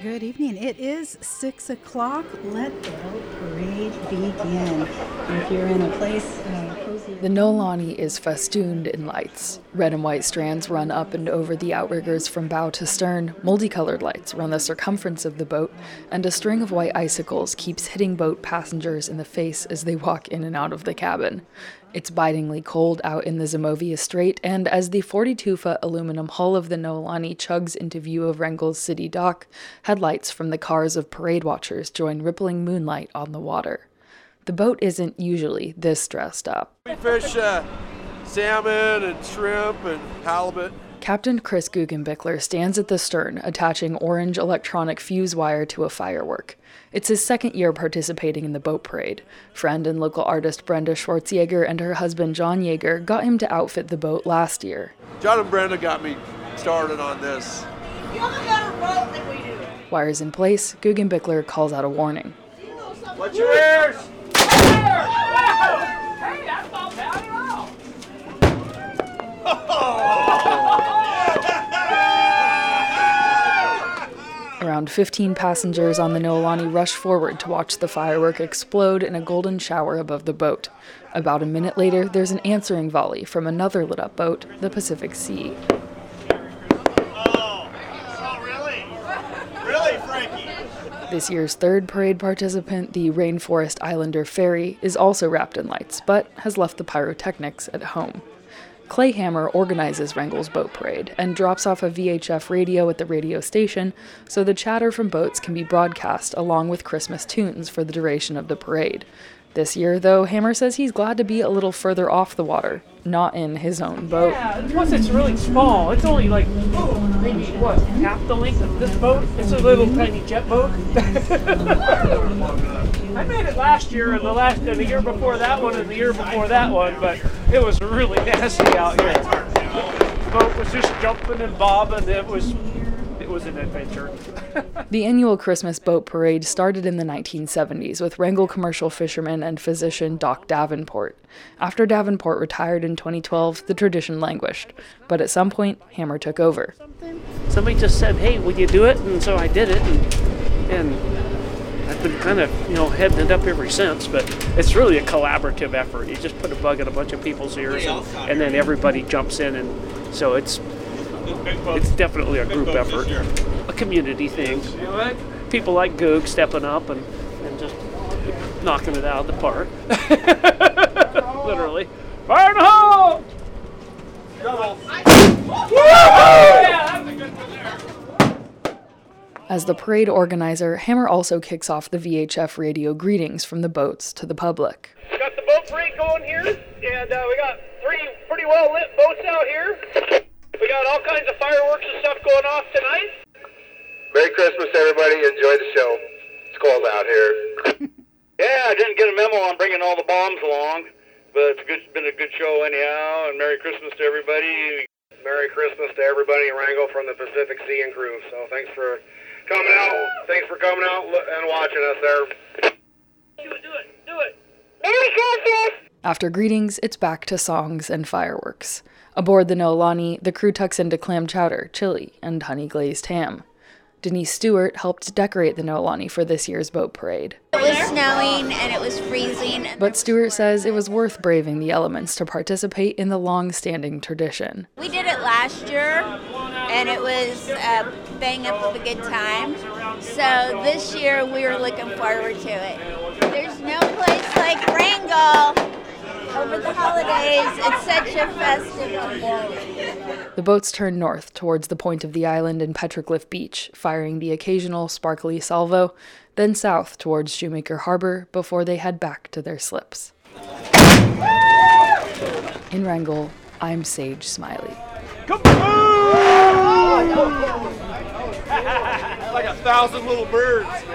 Good evening. It is 6 o'clock. Let the boat parade begin. If you're in a place cozy. The Noelani is festooned in lights. Red and white strands run up and over the outriggers from bow to stern, multicolored lights run the circumference of the boat, and a string of white icicles keeps hitting boat passengers in the face as they walk in and out of the cabin. It's bitingly cold out in the Zimovia Strait, and as the 42-foot aluminum hull of the Noelani chugs into view of Wrangel's city dock, headlights from the cars of parade watchers join rippling moonlight on the water. The boat isn't usually this dressed up. We fish salmon and shrimp and halibut. Captain Chris Guggenbichler stands at the stern, attaching orange electronic fuse wire to a firework. It's his second year participating in the boat parade. Friend and local artist Brenda Schwartzjaeger and her husband John Yeager got him to outfit the boat last year. John and Brenda got me started on this. You have a better boat than we do. Wires in place, Guggenbichler calls out a warning. What's your ears? Hey, that's not bad at all. Around 15 passengers on the Noelani rush forward to watch the firework explode in a golden shower above the boat. About a minute later, there's an answering volley from another lit-up boat, the Pacific Sea. Oh, really? Really, Frankie? This year's third parade participant, the Rainforest Islander Ferry, is also wrapped in lights, but has left the pyrotechnics at home. Clay Hammer organizes Wrangel's boat parade and drops off a VHF radio at the radio station so the chatter from boats can be broadcast along with Christmas tunes for the duration of the parade. This year, though, Hammer says he's glad to be a little further off the water, not in his own boat. Yeah, plus it's really small. It's only like, maybe, half the length of this boat? It's a little tiny jet boat. I made it last year and the year before that one and the year before that one, but it was really nasty out here. The boat was just jumping and bobbing. It was an adventure. The annual Christmas boat parade started in the 1970s with Wrangell commercial fisherman and physician Doc Davenport. After Davenport retired in 2012, the tradition languished, but at some point, Hammer took over. Somebody just said, hey, would you do it? And so I did it, and I've been kind of, heading it up ever since, but it's really a collaborative effort. You just put a bug in a bunch of people's ears, and then everybody jumps in, and so it's definitely a group effort, a community thing. People like Goog stepping up and just knocking it out of the park. Literally. Fire in the hole! As the parade organizer, Hammer also kicks off the VHF radio greetings from the boats to the public. We got the boat parade going here, and we got 3 pretty well lit boats out here. We got all kinds of fireworks and stuff going off tonight. Merry Christmas, everybody. Enjoy the show. It's cold out here. Yeah, I didn't get a memo on bringing all the bombs along, but it's been a good show anyhow, and Merry Christmas to everybody. Merry Christmas to everybody in Wrangell from the Pacific Sea and crew. So thanks for coming out. Thanks for coming out and watching us there. Do it. Merry Christmas! After greetings, it's back to songs and fireworks. Aboard the Noelani, the crew tucks into clam chowder, chili, and honey-glazed ham. Denise Stewart helped decorate the Noelani for this year's boat parade. It was snowing and it was freezing. But Stewart says it was worth braving the elements to participate in the long-standing tradition. We did it last year and it was a bang up of a good time. So this year we were looking forward to it. There's no place like Wrangell. Over the holidays, it's such a festive community. The boats turn north towards the point of the island and Petroglyph Beach, firing the occasional sparkly salvo, then south towards Shoemaker Harbor before they head back to their slips. In Wrangell, I'm Sage Smiley. Like 1,000 little birds.